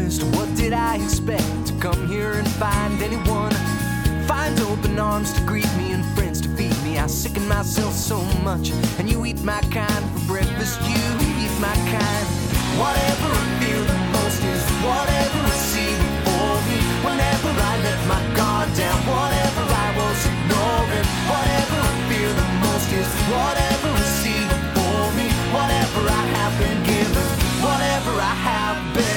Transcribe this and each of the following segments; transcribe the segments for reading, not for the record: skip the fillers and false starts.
honest, what did I expect? To come here and find anyone? Find open arms to greet me and friends to feed me. I sicken myself so much, and you eat my kind for breakfast. You eat my kind. Whatever I feel the most is whatever I see before me. Whenever I let my guard down, whatever I was ignoring. Whatever I feel the most is whatever I see before me. Whatever I have been given, whatever I have been.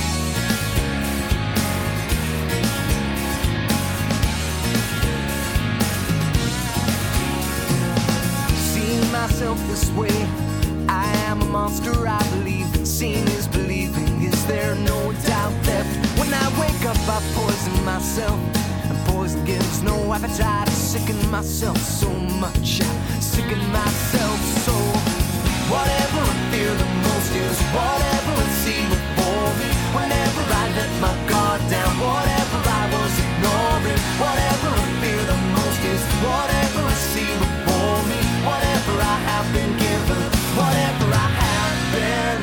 Myself this way, I am a monster, I believe. Seeing is believing, is there no doubt left? When I wake up I poison myself, and poison gives no appetite. I sicken myself so much, I sicken myself so. Whatever I fear the most is whatever I see before me. Whenever I let my guard down, whatever I was ignoring. Whatever I fear the most is whatever I see before me. Whatever I have been given, whatever I have been.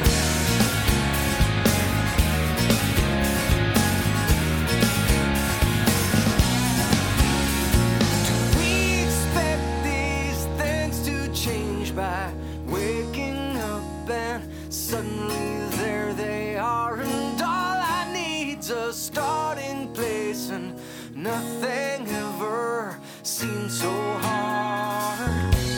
Do we expect these things to change by waking up and suddenly there they are, and all I need's a starting place, and nothing ever seems so hard.